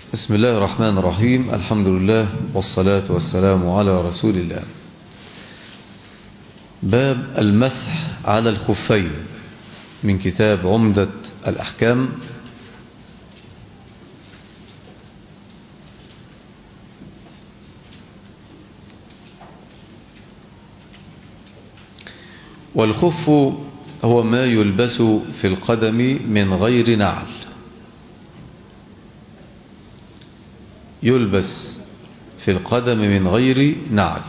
بسم الله الرحمن الرحيم. الحمد لله والصلاة والسلام على رسول الله. باب المسح على الخفين من كتاب عمدة الأحكام. والخف هو ما يلبس في القدم من غير نعل، يلبس في القدم من غير نعل.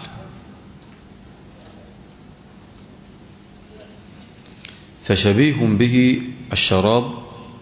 فشبيه به الشراب،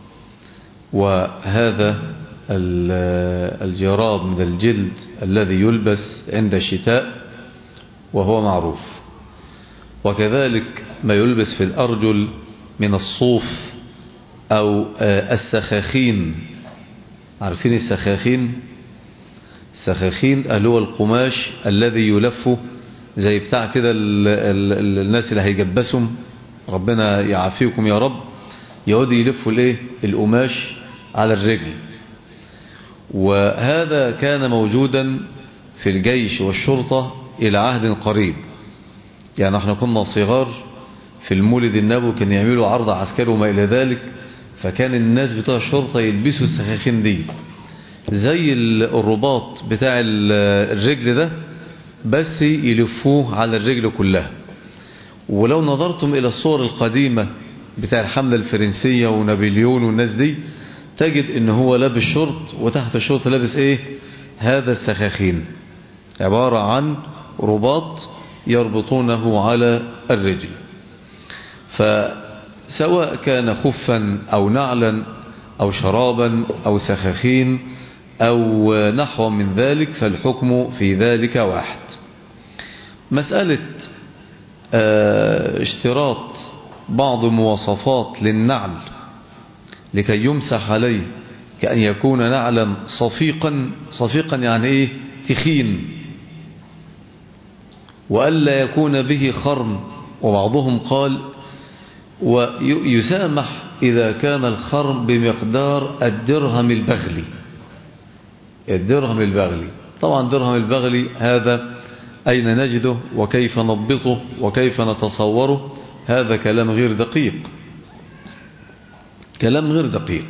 وهذا الجراب من الجلد الذي يلبس عند الشتاء وهو معروف، وكذلك ما يلبس في الأرجل من الصوف أو السخاخين. عارفين السخاخين؟ السخاخين اللي هو القماش الذي يلف زي بتاع كده الناس اللي هيجبسهم، ربنا يعافيكم يا رب، يقعدوا يلفوا القماش على الرجل. وهذا كان موجودا في الجيش والشرطة إلى عهد قريب. يعني احنا كنا صغار في المولد النبوي كان يعملوا عرض عسكري وما إلى ذلك، فكان الناس بتوع الشرطة يلبسوا السخاخين دي زي الرباط بتاع الرجل ده، بس يلفوه على الرجل كلها. ولو نظرتم إلى الصور القديمة بتاع الحملة الفرنسية ونابليون والناس دي، تجد إن هو لابس شورت وتحت الشورت لابس هذا السخاخين، عبارة عن رباط يربطونه على الرجل. فسواء كان خفا أو نعلا أو شرابا أو سخاخين أو نحو من ذلك، فالحكم في ذلك واحد. مسألة اشتراط بعض مواصفات للنعل لكي يمسح عليه، كأن يكون نعلا صفيقا يعني تخين، وألا يكون به خرم. وبعضهم قال ويسامح إذا كان الخرم بمقدار الدرهم البغلي. الدرهم البغلي، طبعا درهم البغلي هذا أين نجده وكيف نضبطه وكيف نتصوره؟ هذا كلام غير دقيق، كلام غير دقيق.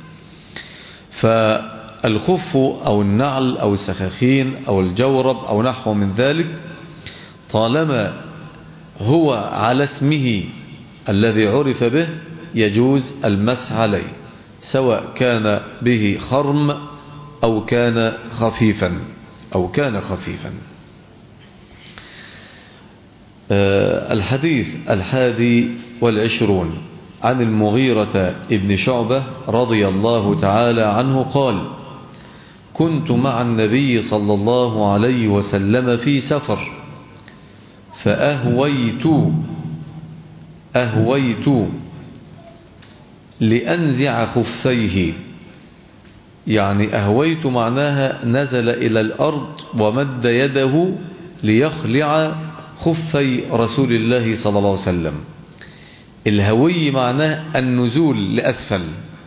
فالخف أو النعل أو السخاخين أو الجورب أو نحو من ذلك، طالما هو على اسمه الذي عرف به يجوز المسح عليه، سواء كان به خرم أو كان خفيفا الحديث 21 عن المغيرة ابن شعبة رضي الله تعالى عنه قال: كنت مع النبي صلى الله عليه وسلم في سفر، فأهويت لأنزع خفيه. يعني أهويت معناها نزل إلى الأرض ومد يده ليخلع خفي رسول الله صلى الله عليه وسلم. الهوي معناه النزول لأسفل،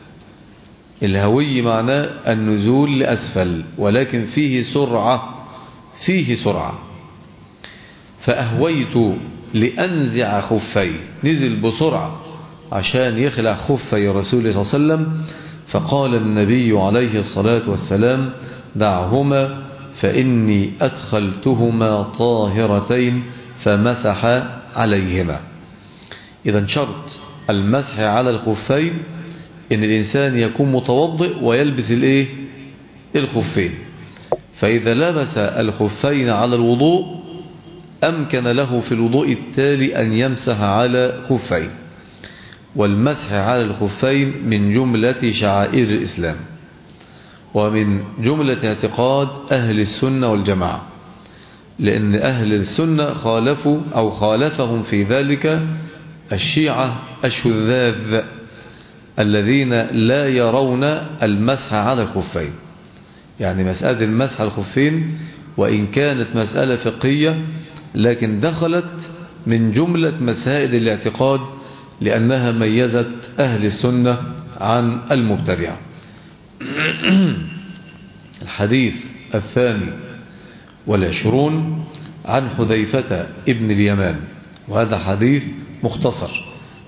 الهوي معناه النزول لأسفل، ولكن فيه سرعة. فأهويت لأنزع خفي، نزل بسرعة عشان يخلع خفي رسول الله صلى الله عليه وسلم. فقال النبي عليه الصلاة والسلام: دعهما فإني أدخلتهما طاهرتين، فمسح عليهما. إذا شرط المسح على الخفين إن الإنسان يكون متوضئ ويلبس الخفين. فإذا لبس الخفين على الوضوء أمكن له في الوضوء التالي أن يمسح على خفين. والمسح على الخفين من جملة شعائر الإسلام، ومن جملة اعتقاد أهل السنة والجماعة، لأن أهل السنة خالفهم في ذلك الشيعة الشذاذ الذين لا يرون المسح على الخفين. يعني مسألة المسح على الخفين وإن كانت مسألة فقهية، لكن دخلت من جملة مسائل الاعتقاد، لأنها ميزت أهل السنة عن المبتدعة. الحديث 22 عن حذيفة ابن اليمان، وهذا حديث مختصر.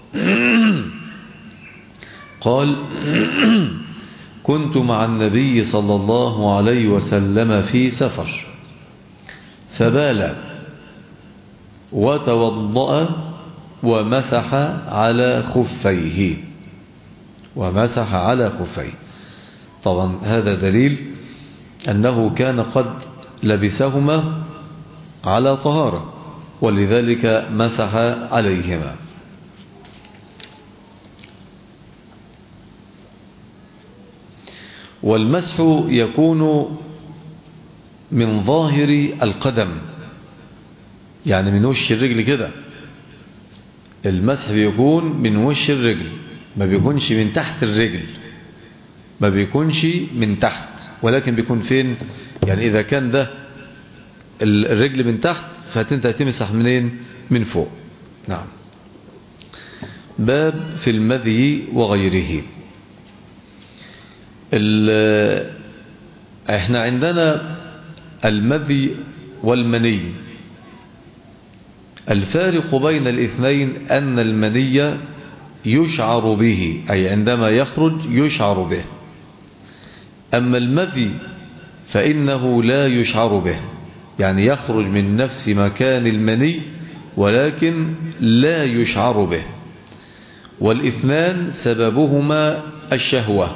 قال: كنت مع النبي صلى الله عليه وسلم في سفر، فبال وتوضأ ومسح على خفيه. طبعا هذا دليل أنه كان قد لبسهما على طهارة، ولذلك مسح عليهما. والمسح يكون من ظاهر القدم، يعني من وش الرجل كده. المسح بيكون من وش الرجل، ما بيكونش من تحت الرجل، ما بيكونش من تحت، ولكن بيكون فين؟ يعني إذا كان ده الرجل من تحت فأنت هتمسح منين؟ من فوق. نعم. باب في المذي وغيره. احنا عندنا المذي والمني. الفارق بين الاثنين أن المني يشعر به، أي عندما يخرج يشعر به. أما المذي فإنه لا يشعر به، يعني يخرج من نفس مكان المني ولكن لا يشعر به. والاثنان سببهما الشهوة،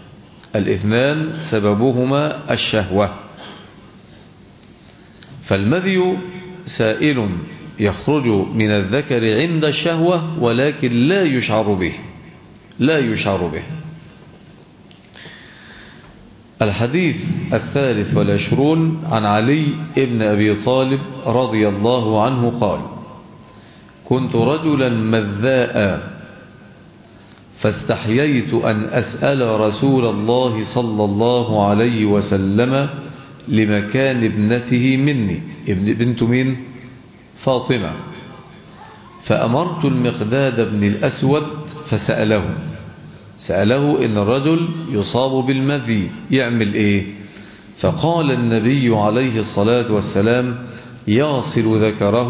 فالمذي سائل يخرج من الذكر عند الشهوة ولكن لا يشعر به. الحديث 23 عن علي ابن أبي طالب رضي الله عنه قال: كنت رجلا مذاء، فاستحييت أن أسأل رسول الله صلى الله عليه وسلم لمكان ابنته مني. بنت مين؟ فاطمة. فأمرت المقداد بن الأسود فسأله إن الرجل يصاب بالمذي يعمل إيه؟ فقال النبي عليه الصلاة والسلام: يغسل ذكره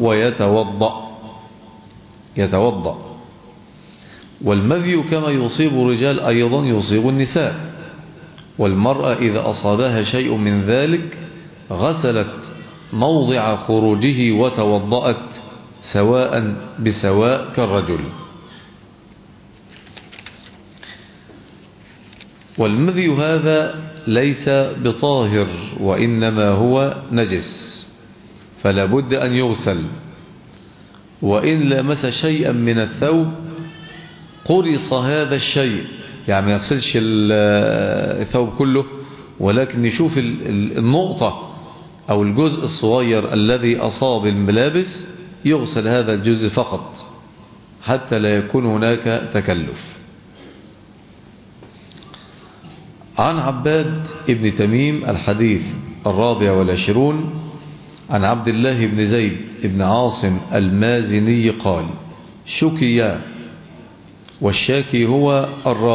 ويتوضأ. والمذي كما يصيب الرجال أيضا يصيب النساء، والمرأة إذا أصابها شيء من ذلك غسلت موضع خروجه وتوضأت سواء بسواء كالرجل. والمذي هذا ليس بطاهر، وإنما هو نجس، فلا بد أن يغسل. وإن لمس شيئا من الثوب قرص هذا الشيء، يعني ما يغسلش الثوب كله، ولكن يشوف النقطة أو الجزء الصغير الذي أصاب الملابس، يغسل هذا الجزء فقط حتى لا يكون هناك تكلف. عن عباد ابن تميم الحديث 24 عن عبد الله بن زيد بن عاصم المازني قال: شكي، والشاكي هو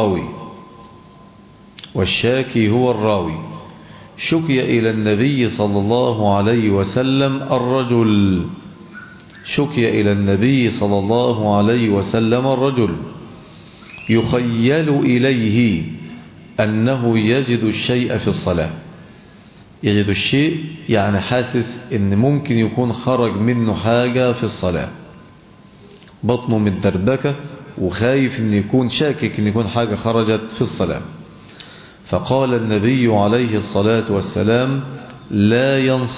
الراوي، شكي إلى النبي صلى الله عليه وسلم الرجل يخيل إليه أنه يجد الشيء في الصلاة. يجد الشيء يعني حاسس أن ممكن يكون خرج منه حاجة في الصلاة، بطنه متدربكة وخايف أن يكون شاكك أن يكون حاجة خرجت في الصلاة. فقال النبي عليه الصلاة والسلام: لا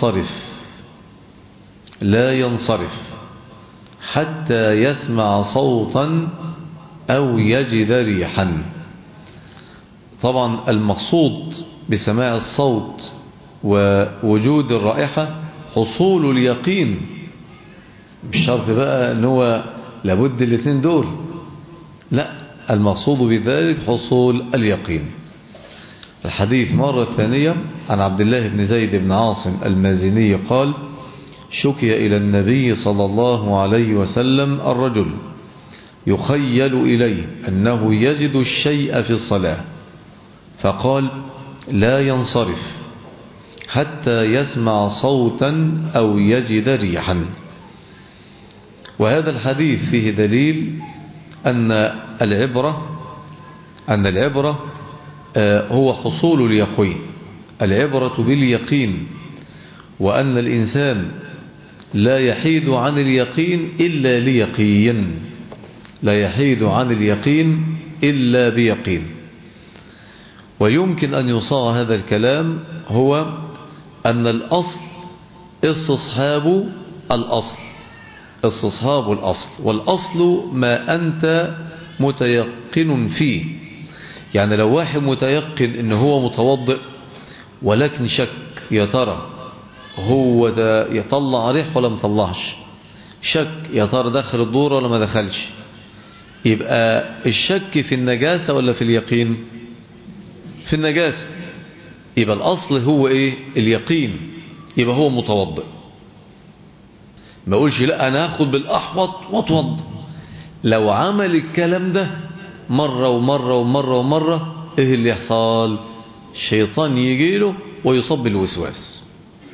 ينصرف حتى يسمع صوتا أو يجد ريحا. طبعا المقصود بسماع الصوت ووجود الرائحة حصول اليقين، مش شرط بقى أنه لابد الاثنين دول، لا، المقصود بذلك حصول اليقين. الحديث مرة ثانية عن عبد الله بن زيد بن عاصم المازني قال: شكي إلى النبي صلى الله عليه وسلم الرجل يخيل إليه أنه يجد الشيء في الصلاة، فقال: لا ينصرف حتى يسمع صوتا أو يجد ريحا. وهذا الحديث فيه دليل أن العبرة هو حصول اليقين، العبرة باليقين، وأن الإنسان لا يحيد عن اليقين إلا ليقين، لا يحيد عن اليقين إلا بيقين. ويمكن أن يصاغ هذا الكلام هو أن الأصل استصحاب الأصل، استصحاب الأصل، والأصل ما أنت متيقن فيه. يعني لو واحد متيقن إنه هو متوضئ ولكن شك يا ترى هو ده يطلع ريح ولا مطلعش، شك يا ترى دخل الدور ولا ما دخلش، يبقى الشك في النجاسة ولا في اليقين؟ في النجاسة. يبقى الأصل هو إيه؟ اليقين. يبقى هو متوضئ. ما أقولش لا أنا أخذ بالأحوط وأتوضى. لو عمل الكلام ده مرة ومرة ومرة ومرة، إيه اللي يحصل؟ الشيطان يجيله ويصاب بالوسواس.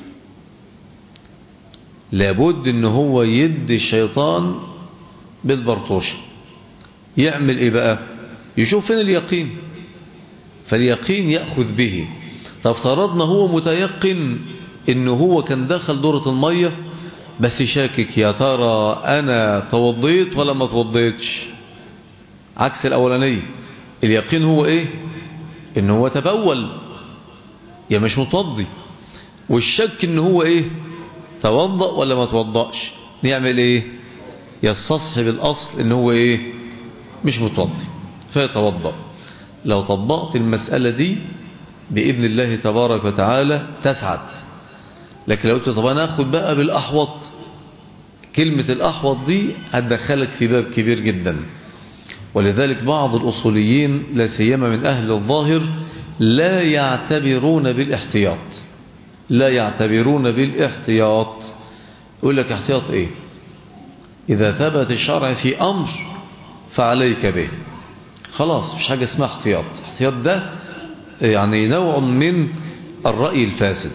لابد إن هو يدي الشيطان بالبرطوشة. يعمل إيه بقى؟ يشوف فين اليقين، فاليقين يأخذ به. طب افترضنا هو متيقن إنه هو كان دخل دورة المية بس شاكك يا ترى أنا توضيت ولا ما توضيتش، عكس الأولانية. اليقين هو إيه؟ إنه هو تبول يا مش متوضي، والشك إنه هو إيه؟ توضأ ولا ما توضأش. نعمل إيه؟ يستصحب الأصل إنه هو إيه؟ مش متوضي فيتوضأ. لو طبقت المسألة دي بإذن الله تبارك وتعالى تسعد. لكن لو قلت طب أنا أخذ بقى بالأحوط، كلمة الأحوط دي هتدخلك في باب كبير جدا. ولذلك بعض الأصوليين لا سيما من أهل الظاهر لا يعتبرون بالاحتياط، لا يعتبرون بالاحتياط. يقول لك احتياط إيه؟ إذا ثبت الشرع في أمر فعليك به، خلاص مش حاجة اسمها احتياط. احتياط ده يعني نوع من الرأي الفاسد.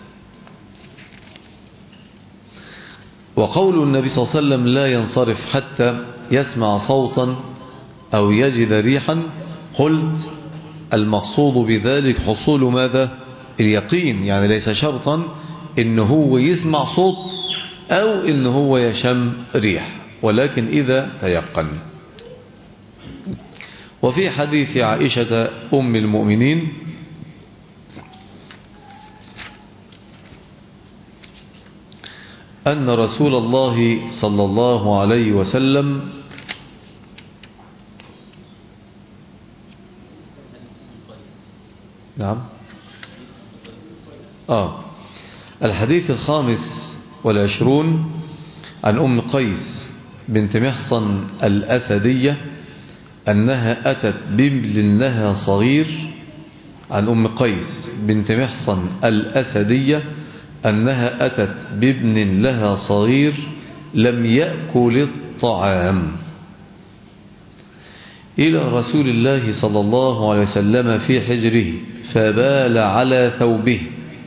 وقول النبي صلى الله عليه وسلم لا ينصرف حتى يسمع صوتا أو يجد ريحا، قلت المقصود بذلك حصول ماذا؟ اليقين. يعني ليس شرطا إنه هو يسمع صوت أو إنه هو يشم ريح، ولكن إذا تيقن. وفي حديث عائشة أم المؤمنين أن رسول الله صلى الله عليه وسلم نعم الحديث 25 عن أم قيس بنت محصن الأسدية أنها أتت بابن لها صغير. عن أم قيس بنت محصن الأسدية أنها أتت بابن لها صغير لم يأكل الطعام إلى رسول الله صلى الله عليه وسلم في حجره، فبال على ثوبه،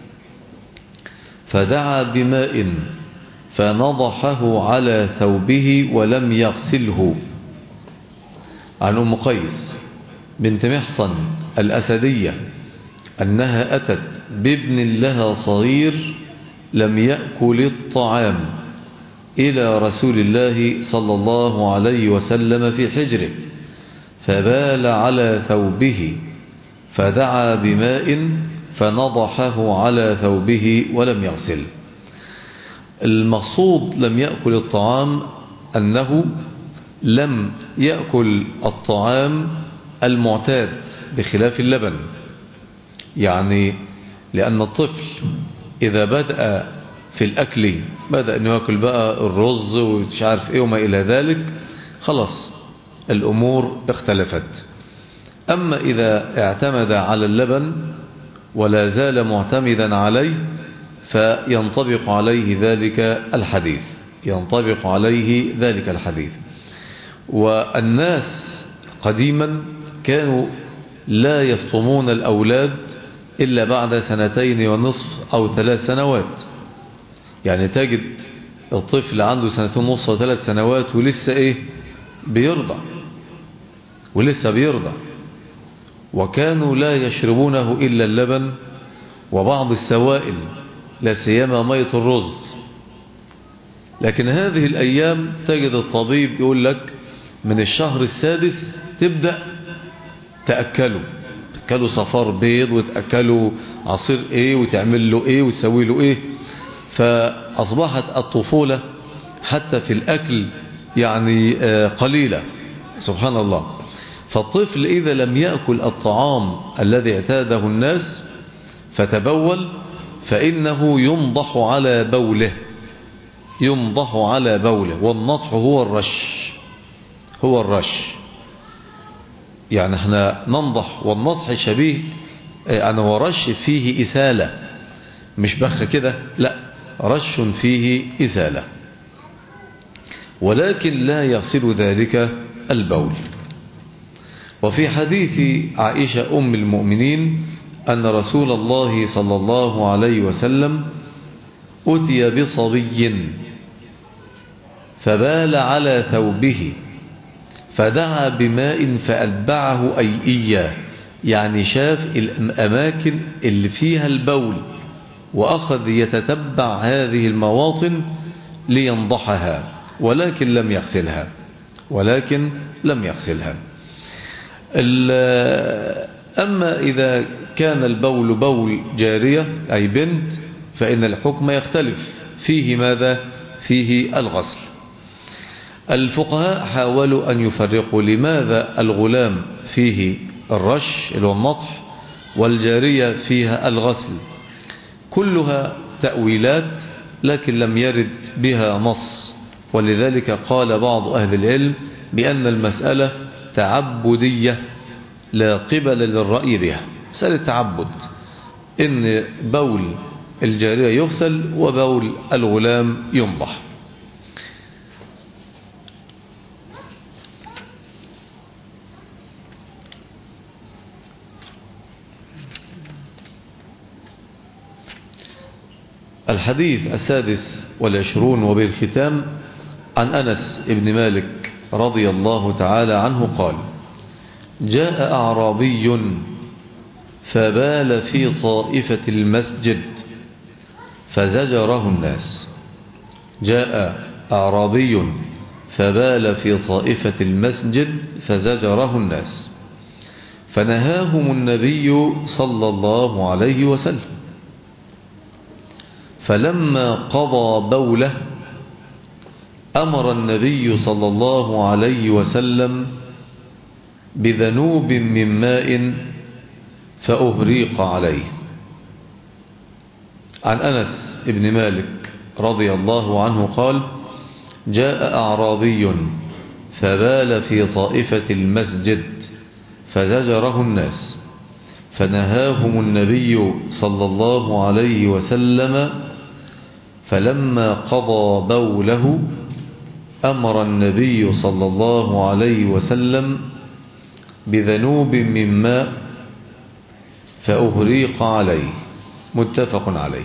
فدعا بماء فنضحه على ثوبه ولم يغسله. عن أم قيس بنت محصن الأسدية أنها أتت بابن لها صغير لم يأكل الطعام إلى رسول الله صلى الله عليه وسلم في حجره، فبال على ثوبه، فدعا بماء فنضحه على ثوبه ولم يغسل. المقصود لم يأكل الطعام أنه لم يأكل الطعام المعتاد بخلاف اللبن. يعني لأن الطفل إذا بدأ في الأكل بدأ أنه يأكل بقى الرز ومش عارف إيه وما إلى ذلك، خلاص الأمور اختلفت. أما إذا اعتمد على اللبن ولا زال معتمدا عليه فينطبق عليه ذلك الحديث، ينطبق عليه ذلك الحديث. والناس قديما كانوا لا يفطمون الأولاد إلا بعد 2.5 أو 3 سنوات. يعني تجد الطفل عنده 2.5 أو 3 سنوات ولسه بيرضع، ولسه بيرضع. وكانوا لا يشربونه إلا اللبن وبعض السوائل، لا سيما مية الرز. لكن هذه الأيام تجد الطبيب يقول لك من الشهر السادس تبدأ تأكلوا صفار بيض، وتأكلوا عصير وتعمل له وتسوي له فأصبحت الطفولة حتى في الأكل يعني قليلة، سبحان الله. فالطفل إذا لم يأكل الطعام الذي اعتاده الناس فتبول، فإنه ينضح على بوله، ينضح على بوله. والنضح هو الرش. يعني احنا ننضح، والنضح شبيه يعني هو رش فيه إسالة، مش بخ كده، لا، رش فيه إسالة، ولكن لا يغسل ذلك البول. وفي حديث عائشة أم المؤمنين أن رسول الله صلى الله عليه وسلم أتي بصبي فبال على ثوبه فدعا بماء فأتبعه إياه، يعني شاف الأماكن اللي فيها البول وأخذ يتتبع هذه المواطن لينضحها، ولكن لم يغسلها. أما إذا كان البول بول جارية أي بنت فإن الحكم يختلف فيه. ماذا؟ فيه الغسل. الفقهاء حاولوا أن يفرقوا لماذا الغلام فيه الرش اللي هو النطح والجارية فيها الغسل. كلها تأويلات لكن لم يرد بها نص، ولذلك قال بعض أهل العلم بأن المسألة تعبدية لا قبل للرأي بها، مسألة تعبد، إن بول الجارية يغسل وبول الغلام ينضح. الحديث 26 وبالختام عن أنس بن مالك رضي الله تعالى عنه قال: جاء أعرابي فبال في طائفة المسجد فزجره الناس. جاء أعرابي فبال في طائفة المسجد فزجره الناس، فنهاهم النبي صلى الله عليه وسلم. فلما قضى بوله أمر النبي صلى الله عليه وسلم بذنوب من ماء فأهريق عليه. عن أنس بن مالك رضي الله عنه قال: جاء أعرابي فبال في طائفة المسجد فزجره الناس، فنهاهم النبي صلى الله عليه وسلم. فلما قضى بوله أمر النبي صلى الله عليه وسلم بذنوب من ماء فأهريق عليه. متفق عليه.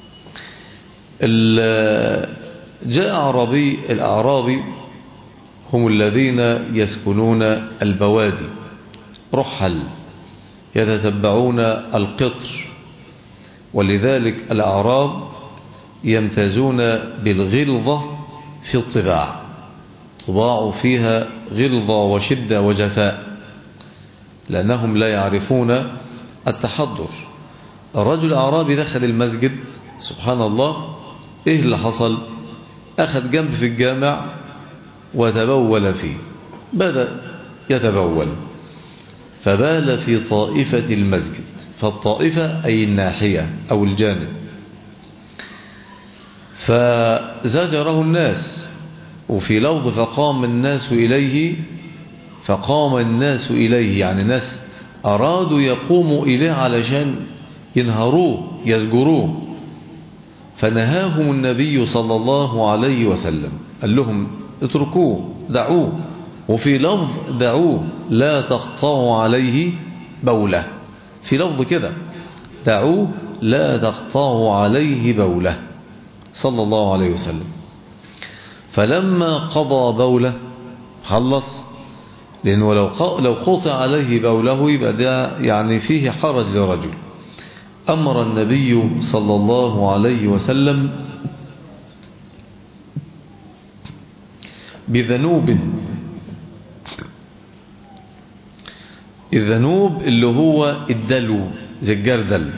جاء الأعرابي هم الذين يسكنون البوادي، رحل يتتبعون القطر، ولذلك الأعراب يمتازون بالغلظة في الطباع، طباع فيها غلظة وشدة وجفاء، لأنهم لا يعرفون التحضر. الرجل الأعرابي دخل المسجد، سبحان الله، إيه اللي حصل؟ أخذ جنب في الجامع وتبول فيه، بدأ يتبول فبال في طائفة المسجد. فالطائفة أي الناحية أو الجانب. فزجره الناس، وفي لفظ فقام الناس إليه، يعني ناس أرادوا يقوموا إليه علشان ينهروه يزجروه. فنهاهم النبي صلى الله عليه وسلم، قال لهم اتركوه، دعوه. وفي لفظ دعوه لا تقطعوا عليه بوله، في لفظ كده دعوه لا تقطعوا عليه بوله صلى الله عليه وسلم. فلما قضى بوله خلص، لأنه لو قطع عليه بوله يبقى ده يعني فيه حرج لرجل. أمر النبي صلى الله عليه وسلم بذنوب، الذنوب اللي هو الدلو زي الجردل،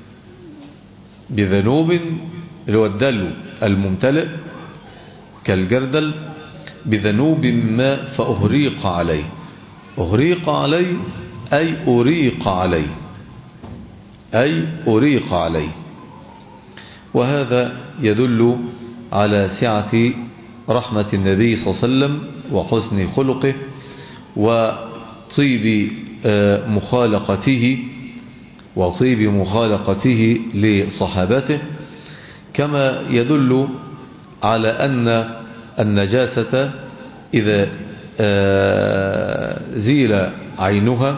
بذنوب اللي هو الدلو الممتلئ كالجردل، بذنوب ماء فأهريق عليه. أهريق عليه أي أريق عليه، أي أريق عليه. وهذا يدل على سعة رحمة النبي صلى الله عليه وسلم وحسن خلقه وطيب مخالقته لصحابته، كما يدل على أن النجاسة إذا زيل عينها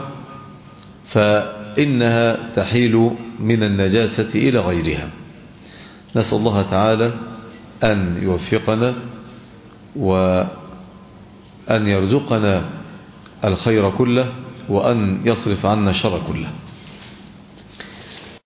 فإنها تحيل من النجاسة إلى غيرها. نسأل الله تعالى أن يوفقنا وأن يرزقنا الخير كله وأن يصرف عنا الشر كله.